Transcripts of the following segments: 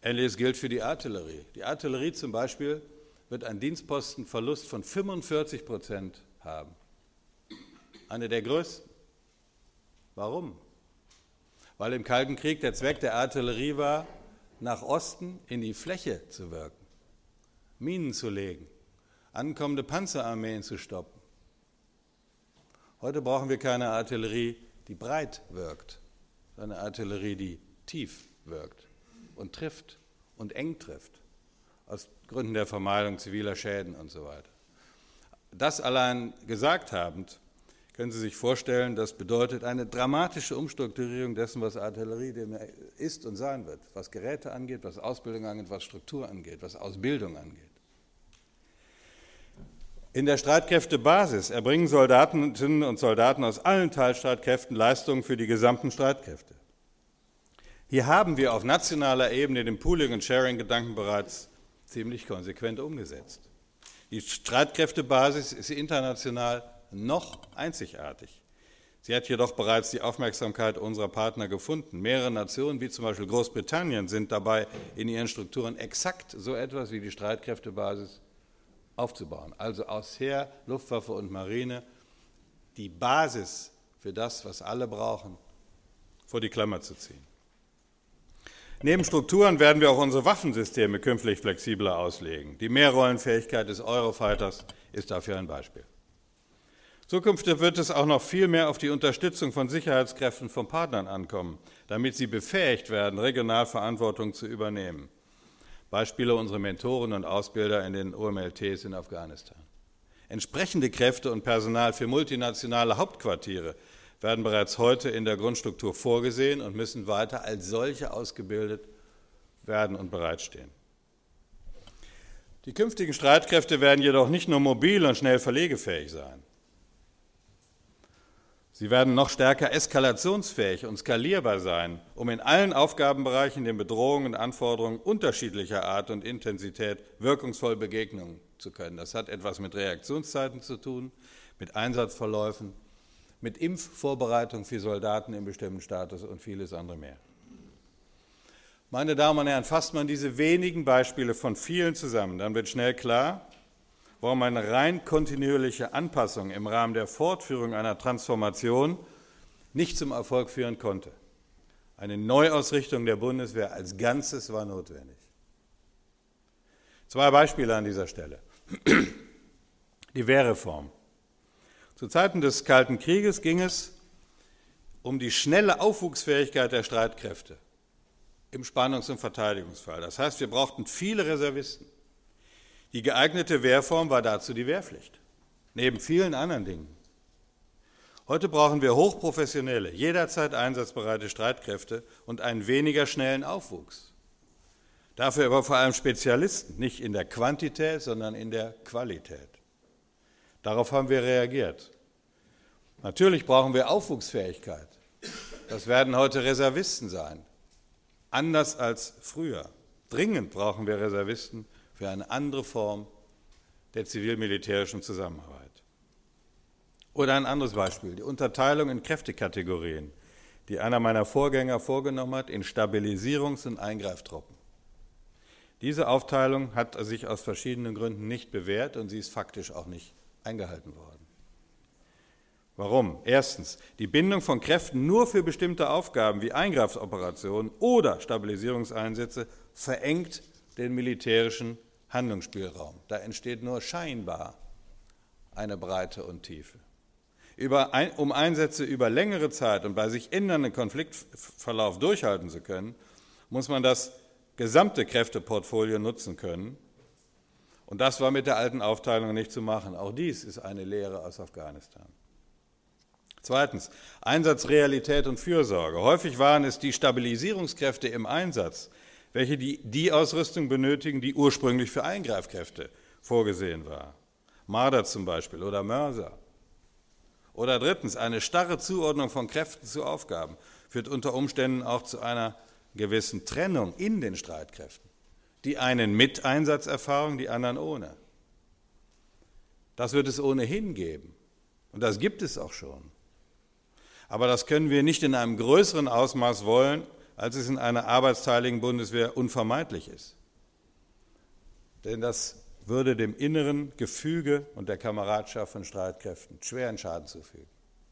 Ähnliches gilt für die Artillerie. Die Artillerie zum Beispiel wird einen Dienstpostenverlust von 45% haben. Eine der größten. Warum? Weil im Kalten Krieg der Zweck der Artillerie war, nach Osten in die Fläche zu wirken, Minen zu legen, ankommende Panzerarmeen zu stoppen. Heute brauchen wir keine Artillerie, die breit wirkt, sondern eine Artillerie, die tief wirkt und trifft und eng trifft, aus Gründen der Vermeidung ziviler Schäden und so weiter. Das allein gesagt habend, können Sie sich vorstellen, das bedeutet eine dramatische Umstrukturierung dessen, was Artillerie ist und sein wird, was Geräte angeht, was Ausbildung angeht, was Struktur angeht, was Ausbildung angeht. In der Streitkräftebasis erbringen Soldatinnen und Soldaten aus allen Teilstreitkräften Leistungen für die gesamten Streitkräfte. Hier haben wir auf nationaler Ebene den Pooling- und Sharing-Gedanken bereits ziemlich konsequent umgesetzt. Die Streitkräftebasis ist international noch einzigartig. Sie hat jedoch bereits die Aufmerksamkeit unserer Partner gefunden. Mehrere Nationen, wie zum Beispiel Großbritannien, sind dabei, in ihren Strukturen exakt so etwas wie die Streitkräftebasis aufzubauen. Also aus Heer, Luftwaffe und Marine die Basis für das, was alle brauchen, vor die Klammer zu ziehen. Neben Strukturen werden wir auch unsere Waffensysteme künftig flexibler auslegen. Die Mehrrollenfähigkeit des Eurofighters ist dafür ein Beispiel. Zukünftig wird es auch noch viel mehr auf die Unterstützung von Sicherheitskräften von Partnern ankommen, damit sie befähigt werden, regional Verantwortung zu übernehmen. Beispiele unsere Mentoren und Ausbilder in den OMLTs in Afghanistan. Entsprechende Kräfte und Personal für multinationale Hauptquartiere werden bereits heute in der Grundstruktur vorgesehen und müssen weiter als solche ausgebildet werden und bereitstehen. Die künftigen Streitkräfte werden jedoch nicht nur mobil und schnell verlegefähig sein. Sie werden noch stärker eskalationsfähig und skalierbar sein, um in allen Aufgabenbereichen den Bedrohungen und Anforderungen unterschiedlicher Art und Intensität wirkungsvoll begegnen zu können. Das hat etwas mit Reaktionszeiten zu tun, mit Einsatzverläufen, mit Impfvorbereitung für Soldaten im bestimmten Status und vieles andere mehr. Meine Damen und Herren, fasst man diese wenigen Beispiele von vielen zusammen, dann wird schnell klar, warum eine rein kontinuierliche Anpassung im Rahmen der Fortführung einer Transformation nicht zum Erfolg führen konnte. Eine Neuausrichtung der Bundeswehr als Ganzes war notwendig. 2 Beispiele an dieser Stelle. Die Wehrreform. Zu Zeiten des Kalten Krieges ging es um die schnelle Aufwuchsfähigkeit der Streitkräfte im Spannungs- und Verteidigungsfall. Das heißt, wir brauchten viele Reservisten. Die geeignete Wehrform war dazu die Wehrpflicht, neben vielen anderen Dingen. Heute brauchen wir hochprofessionelle, jederzeit einsatzbereite Streitkräfte und einen weniger schnellen Aufwuchs. Dafür aber vor allem Spezialisten, nicht in der Quantität, sondern in der Qualität. Darauf haben wir reagiert. Natürlich brauchen wir Aufwuchsfähigkeit. Das werden heute Reservisten sein, anders als früher. Dringend brauchen wir Reservisten für eine andere Form der zivil-militärischen Zusammenarbeit. Oder ein anderes Beispiel, die Unterteilung in Kräftekategorien, die einer meiner Vorgänger vorgenommen hat, in Stabilisierungs- und Eingreiftruppen. Diese Aufteilung hat sich aus verschiedenen Gründen nicht bewährt und sie ist faktisch auch nicht eingehalten worden. Warum? Erstens, die Bindung von Kräften nur für bestimmte Aufgaben wie Eingreifsoperationen oder Stabilisierungseinsätze verengt den militärischen Handlungsspielraum. Da entsteht nur scheinbar eine Breite und Tiefe. Um Einsätze über längere Zeit und bei sich ändernden Konfliktverlauf durchhalten zu können, muss man das gesamte Kräfteportfolio nutzen können. Und das war mit der alten Aufteilung nicht zu machen. Auch dies ist eine Lehre aus Afghanistan. Zweitens, Einsatzrealität und Fürsorge. Häufig waren es die Stabilisierungskräfte im Einsatz, welche die Ausrüstung benötigen, die ursprünglich für Eingreifkräfte vorgesehen war. Marder zum Beispiel oder Mörser. Oder drittens, eine starre Zuordnung von Kräften zu Aufgaben führt unter Umständen auch zu einer gewissen Trennung in den Streitkräften. Die einen mit Einsatzerfahrung, die anderen ohne. Das wird es ohnehin geben. Und das gibt es auch schon. Aber das können wir nicht in einem größeren Ausmaß wollen, als es in einer arbeitsteiligen Bundeswehr unvermeidlich ist. Denn das würde dem inneren Gefüge und der Kameradschaft von Streitkräften schweren Schaden zufügen.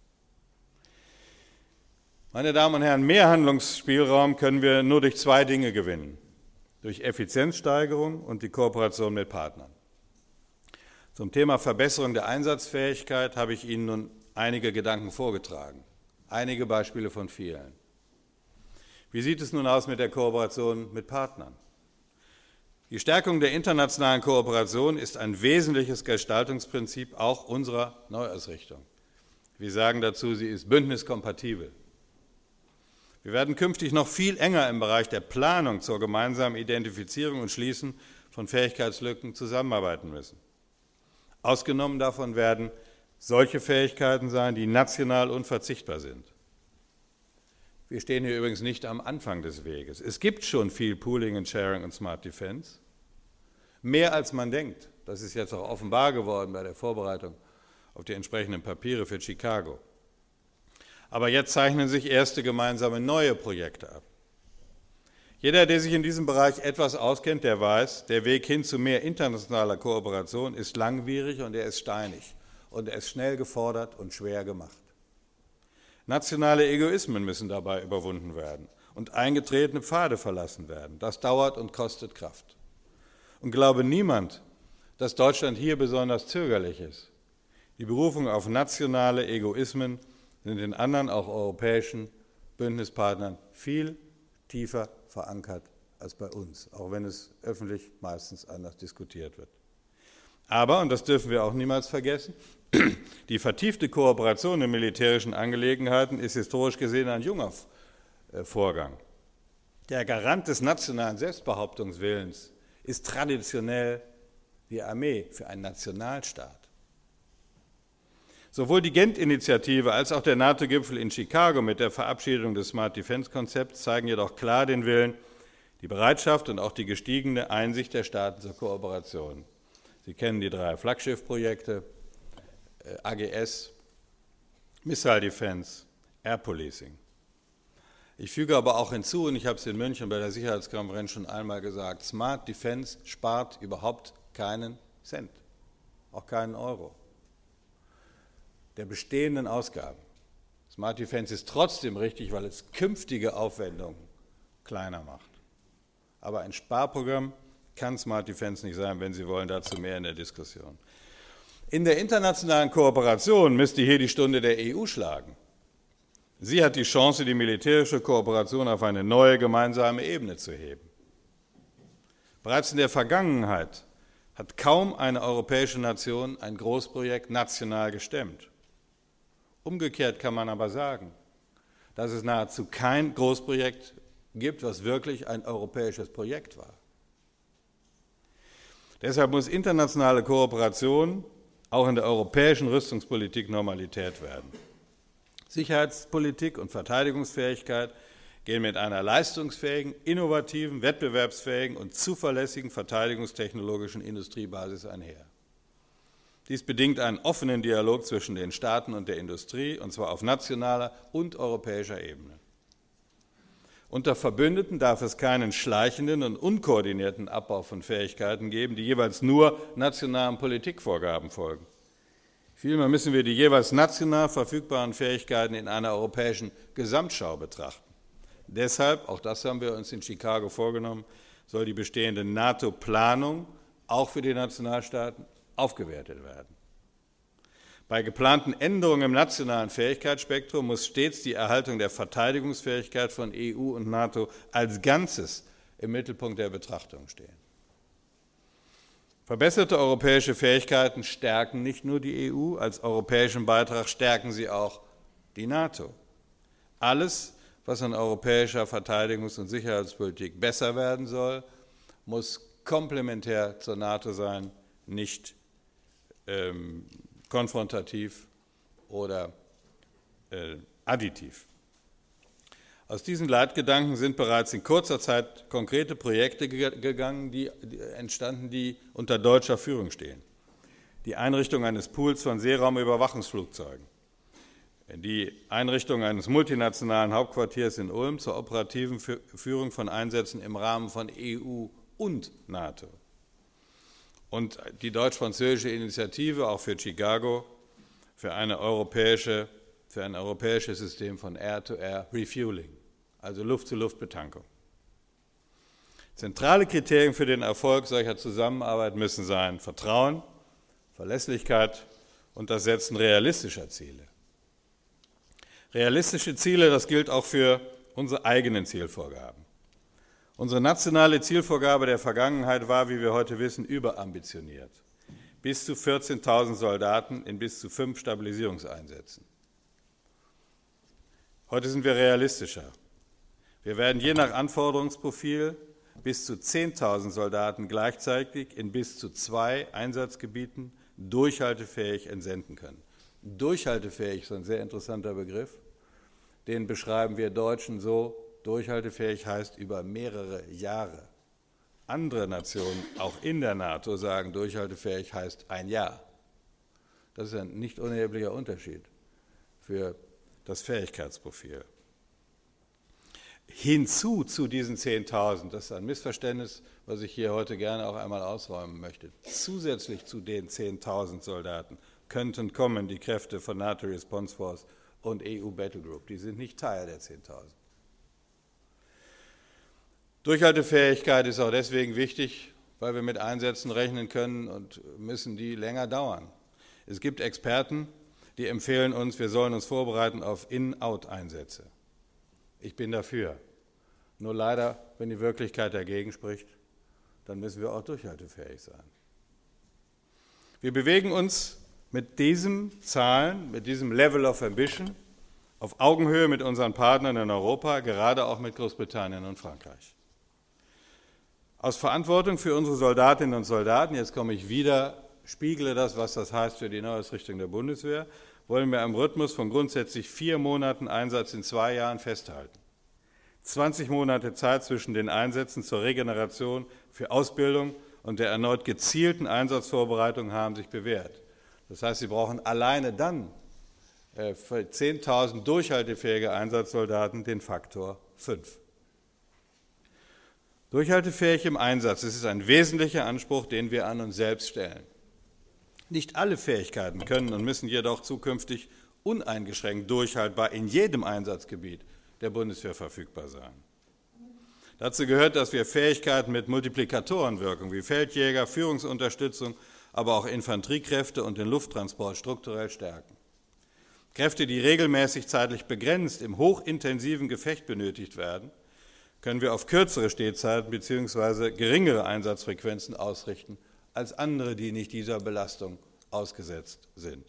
Meine Damen und Herren, mehr Handlungsspielraum können wir nur durch zwei Dinge gewinnen: durch Effizienzsteigerung und die Kooperation mit Partnern. Zum Thema Verbesserung der Einsatzfähigkeit habe ich Ihnen nun einige Gedanken vorgetragen, einige Beispiele von vielen. Wie sieht es nun aus mit der Kooperation mit Partnern? Die Stärkung der internationalen Kooperation ist ein wesentliches Gestaltungsprinzip auch unserer Neuausrichtung. Wir sagen dazu, sie ist bündniskompatibel. Wir werden künftig noch viel enger im Bereich der Planung zur gemeinsamen Identifizierung und Schließen von Fähigkeitslücken zusammenarbeiten müssen. Ausgenommen davon werden solche Fähigkeiten sein, die national unverzichtbar sind. Wir stehen hier übrigens nicht am Anfang des Weges. Es gibt schon viel Pooling and Sharing und Smart Defense. Mehr als man denkt. Das ist jetzt auch offenbar geworden bei der Vorbereitung auf die entsprechenden Papiere für Chicago. Aber jetzt zeichnen sich erste gemeinsame neue Projekte ab. Jeder, der sich in diesem Bereich etwas auskennt, der weiß, der Weg hin zu mehr internationaler Kooperation ist langwierig und er ist steinig und er ist schnell gefordert und schwer gemacht. Nationale Egoismen müssen dabei überwunden werden und eingetretene Pfade verlassen werden. Das dauert und kostet Kraft. Und glaube niemand, dass Deutschland hier besonders zögerlich ist. Die Berufung auf nationale Egoismen sind in anderen, auch europäischen Bündnispartnern viel tiefer verankert als bei uns, auch wenn es öffentlich meistens anders diskutiert wird. Aber, und das dürfen wir auch niemals vergessen, die vertiefte Kooperation in militärischen Angelegenheiten ist historisch gesehen ein junger Vorgang. Der Garant des nationalen Selbstbehauptungswillens ist traditionell die Armee für einen Nationalstaat. Sowohl die Gent-Initiative als auch der NATO-Gipfel in Chicago mit der Verabschiedung des Smart Defense-Konzepts zeigen jedoch klar den Willen, die Bereitschaft und auch die gestiegene Einsicht der Staaten zur Kooperation. Sie kennen die 3 Flaggschiff-Projekte, AGS, Missile Defense, Air Policing. Ich füge aber auch hinzu, und ich habe es in München bei der Sicherheitskonferenz schon einmal gesagt, Smart Defense spart überhaupt keinen Cent, auch keinen Euro der bestehenden Ausgaben. Smart Defense ist trotzdem richtig, weil es künftige Aufwendungen kleiner macht. Aber ein Sparprogramm kann Smart Defense nicht sein, wenn Sie wollen, dazu mehr in der Diskussion. In der internationalen Kooperation müsste hier die Stunde der EU schlagen. Sie hat die Chance, die militärische Kooperation auf eine neue gemeinsame Ebene zu heben. Bereits in der Vergangenheit hat kaum eine europäische Nation ein Großprojekt national gestemmt. Umgekehrt kann man aber sagen, dass es nahezu kein Großprojekt gibt, was wirklich ein europäisches Projekt war. Deshalb muss internationale Kooperation auch in der europäischen Rüstungspolitik Normalität werden. Sicherheitspolitik und Verteidigungsfähigkeit gehen mit einer leistungsfähigen, innovativen, wettbewerbsfähigen und zuverlässigen verteidigungstechnologischen Industriebasis einher. Dies bedingt einen offenen Dialog zwischen den Staaten und der Industrie, und zwar auf nationaler und europäischer Ebene. Unter Verbündeten darf es keinen schleichenden und unkoordinierten Abbau von Fähigkeiten geben, die jeweils nur nationalen Politikvorgaben folgen. Vielmehr müssen wir die jeweils national verfügbaren Fähigkeiten in einer europäischen Gesamtschau betrachten. Deshalb, auch das haben wir uns in Chicago vorgenommen, soll die bestehende NATO-Planung auch für die Nationalstaaten aufgewertet werden. Bei geplanten Änderungen im nationalen Fähigkeitsspektrum muss stets die Erhaltung der Verteidigungsfähigkeit von EU und NATO als Ganzes im Mittelpunkt der Betrachtung stehen. Verbesserte europäische Fähigkeiten stärken nicht nur die EU, als europäischen Beitrag stärken sie auch die NATO. Alles, was an europäischer Verteidigungs- und Sicherheitspolitik besser werden soll, muss komplementär zur NATO sein, nicht konfrontativ oder additiv. Aus diesen Leitgedanken sind bereits in kurzer Zeit konkrete Projekte entstanden, die unter deutscher Führung stehen. Die Einrichtung eines Pools von Seeraumüberwachungsflugzeugen, die Einrichtung eines multinationalen Hauptquartiers in Ulm zur operativen Führung von Einsätzen im Rahmen von EU und NATO. Und die deutsch-französische Initiative auch für Chicago für ein europäisches System von Air-to-Air-Refueling, also Luft-zu-Luft-Betankung. Zentrale Kriterien für den Erfolg solcher Zusammenarbeit müssen sein Vertrauen, Verlässlichkeit und das Setzen realistischer Ziele. Realistische Ziele, das gilt auch für unsere eigenen Zielvorgaben. Unsere nationale Zielvorgabe der Vergangenheit war, wie wir heute wissen, überambitioniert. Bis zu 14.000 Soldaten in bis zu 5 Stabilisierungseinsätzen. Heute sind wir realistischer. Wir werden je nach Anforderungsprofil bis zu 10.000 Soldaten gleichzeitig in bis zu 2 Einsatzgebieten durchhaltefähig entsenden können. Durchhaltefähig ist ein sehr interessanter Begriff. Den beschreiben wir Deutschen so, durchhaltefähig heißt über mehrere Jahre. Andere Nationen, auch in der NATO, sagen, durchhaltefähig heißt ein Jahr. Das ist ein nicht unerheblicher Unterschied für das Fähigkeitsprofil. Hinzu zu diesen 10.000, das ist ein Missverständnis, was ich hier heute gerne auch einmal ausräumen möchte, zusätzlich zu den 10.000 Soldaten könnten kommen die Kräfte von NATO Response Force und EU Battle Group. Die sind nicht Teil der 10.000. Durchhaltefähigkeit ist auch deswegen wichtig, weil wir mit Einsätzen rechnen können und müssen, die länger dauern. Es gibt Experten, die empfehlen uns, wir sollen uns vorbereiten auf In-Out-Einsätze. Ich bin dafür. Nur leider, wenn die Wirklichkeit dagegen spricht, dann müssen wir auch durchhaltefähig sein. Wir bewegen uns mit diesen Zahlen, mit diesem Level of Ambition auf Augenhöhe mit unseren Partnern in Europa, gerade auch mit Großbritannien und Frankreich. Aus Verantwortung für unsere Soldatinnen und Soldaten, jetzt komme ich wieder, spiegle das, was das heißt für die Neuausrichtung der Bundeswehr, wollen wir am Rhythmus von grundsätzlich 4 Monaten Einsatz in 2 Jahren festhalten. 20 Monate Zeit zwischen den Einsätzen zur Regeneration für Ausbildung und der erneut gezielten Einsatzvorbereitung haben sich bewährt. Das heißt, Sie brauchen alleine dann für 10.000 durchhaltefähige Einsatzsoldaten den Faktor 5. Durchhaltefähig im Einsatz, das ist ein wesentlicher Anspruch, den wir an uns selbst stellen. Nicht alle Fähigkeiten können und müssen jedoch zukünftig uneingeschränkt durchhaltbar in jedem Einsatzgebiet der Bundeswehr verfügbar sein. Dazu gehört, dass wir Fähigkeiten mit Multiplikatorenwirkung wie Feldjäger, Führungsunterstützung, aber auch Infanteriekräfte und den Lufttransport strukturell stärken. Kräfte, die regelmäßig zeitlich begrenzt im hochintensiven Gefecht benötigt werden, können wir auf kürzere Stehzeiten bzw. geringere Einsatzfrequenzen ausrichten als andere, die nicht dieser Belastung ausgesetzt sind.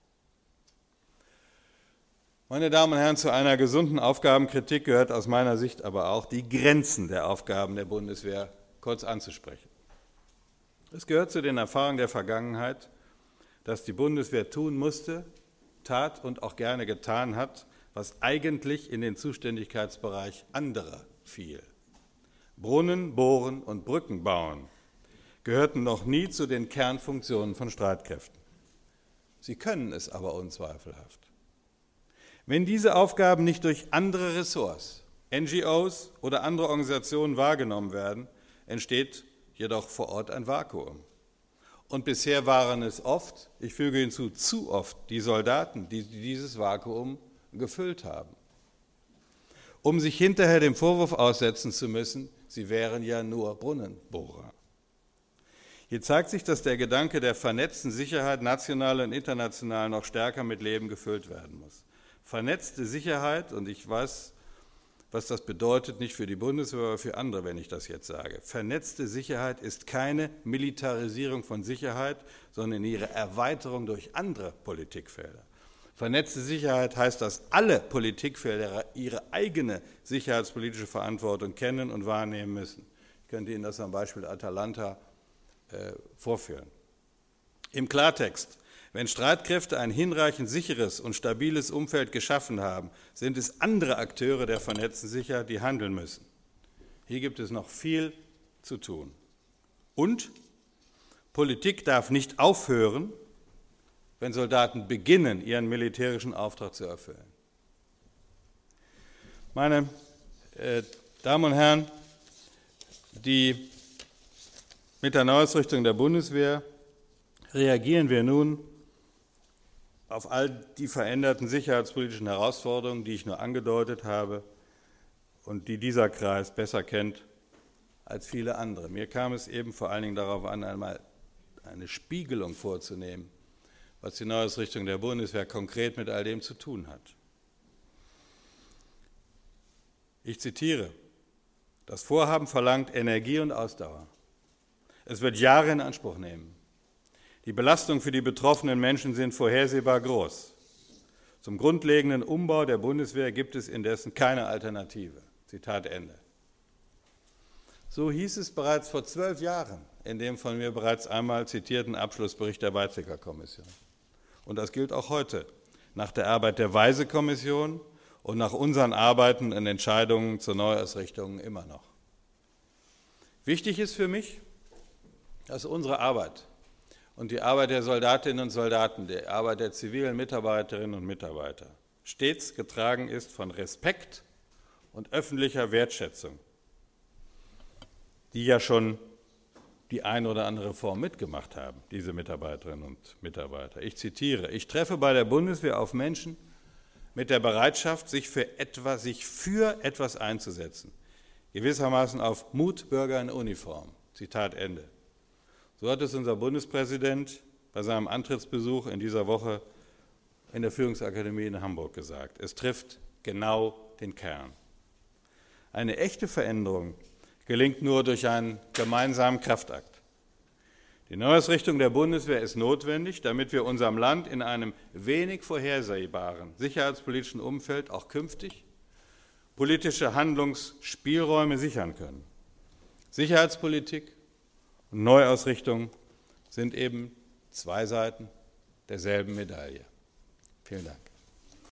Meine Damen und Herren, zu einer gesunden Aufgabenkritik gehört aus meiner Sicht aber auch, die Grenzen der Aufgaben der Bundeswehr kurz anzusprechen. Es gehört zu den Erfahrungen der Vergangenheit, dass die Bundeswehr tun musste, tat und auch gerne getan hat, was eigentlich in den Zuständigkeitsbereich anderer fiel. Brunnen bohren und Brücken bauen gehörten noch nie zu den Kernfunktionen von Streitkräften. Sie können es aber unzweifelhaft. Wenn diese Aufgaben nicht durch andere Ressorts, NGOs oder andere Organisationen wahrgenommen werden, entsteht jedoch vor Ort ein Vakuum. Und bisher waren es oft, ich füge hinzu, zu oft die Soldaten, die dieses Vakuum gefüllt haben. Um sich hinterher dem Vorwurf aussetzen zu müssen, sie wären ja nur Brunnenbohrer. Hier zeigt sich, dass der Gedanke der vernetzten Sicherheit national und international noch stärker mit Leben gefüllt werden muss. Vernetzte Sicherheit, und ich weiß, was das bedeutet, nicht für die Bundeswehr, aber für andere, wenn ich das jetzt sage. Vernetzte Sicherheit ist keine Militarisierung von Sicherheit, sondern ihre Erweiterung durch andere Politikfelder. Vernetzte Sicherheit heißt, dass alle Politikfelder ihre eigene sicherheitspolitische Verantwortung kennen und wahrnehmen müssen. Ich könnte Ihnen das am Beispiel Atalanta vorführen. Im Klartext: Wenn Streitkräfte ein hinreichend sicheres und stabiles Umfeld geschaffen haben, sind es andere Akteure der vernetzten Sicherheit, die handeln müssen. Hier gibt es noch viel zu tun. Und Politik darf nicht aufhören, wenn Soldaten beginnen, ihren militärischen Auftrag zu erfüllen. Meine Damen und Herren, mit der Neuausrichtung der Bundeswehr reagieren wir nun auf all die veränderten sicherheitspolitischen Herausforderungen, die ich nur angedeutet habe und die dieser Kreis besser kennt als viele andere. Mir kam es eben vor allen Dingen darauf an, einmal eine Spiegelung vorzunehmen, was die Neuausrichtung der Bundeswehr konkret mit all dem zu tun hat. Ich zitiere: Das Vorhaben verlangt Energie und Ausdauer. Es wird Jahre in Anspruch nehmen. Die Belastungen für die betroffenen Menschen sind vorhersehbar groß. Zum grundlegenden Umbau der Bundeswehr gibt es indessen keine Alternative. Zitat Ende. So hieß es bereits vor 12 Jahren in dem von mir bereits einmal zitierten Abschlussbericht der Weizsäcker-Kommission. Und das gilt auch heute, nach der Arbeit der Weise-Kommission und nach unseren Arbeiten und Entscheidungen zur Neuausrichtung immer noch. Wichtig ist für mich, dass unsere Arbeit und die Arbeit der Soldatinnen und Soldaten, die Arbeit der zivilen Mitarbeiterinnen und Mitarbeiter stets getragen ist von Respekt und öffentlicher Wertschätzung, die ja schon die eine oder andere Reform mitgemacht haben, diese Mitarbeiterinnen und Mitarbeiter. Ich zitiere: Ich treffe bei der Bundeswehr auf Menschen mit der Bereitschaft, sich für etwas einzusetzen, gewissermaßen auf Mutbürger in Uniform. Zitat Ende. So hat es unser Bundespräsident bei seinem Antrittsbesuch in dieser Woche in der Führungsakademie in Hamburg gesagt. Es trifft genau den Kern. Eine echte Veränderung gelingt nur durch einen gemeinsamen Kraftakt. Die Neuausrichtung der Bundeswehr ist notwendig, damit wir unserem Land in einem wenig vorhersehbaren sicherheitspolitischen Umfeld auch künftig politische Handlungsspielräume sichern können. Sicherheitspolitik und Neuausrichtung sind eben zwei Seiten derselben Medaille. Vielen Dank.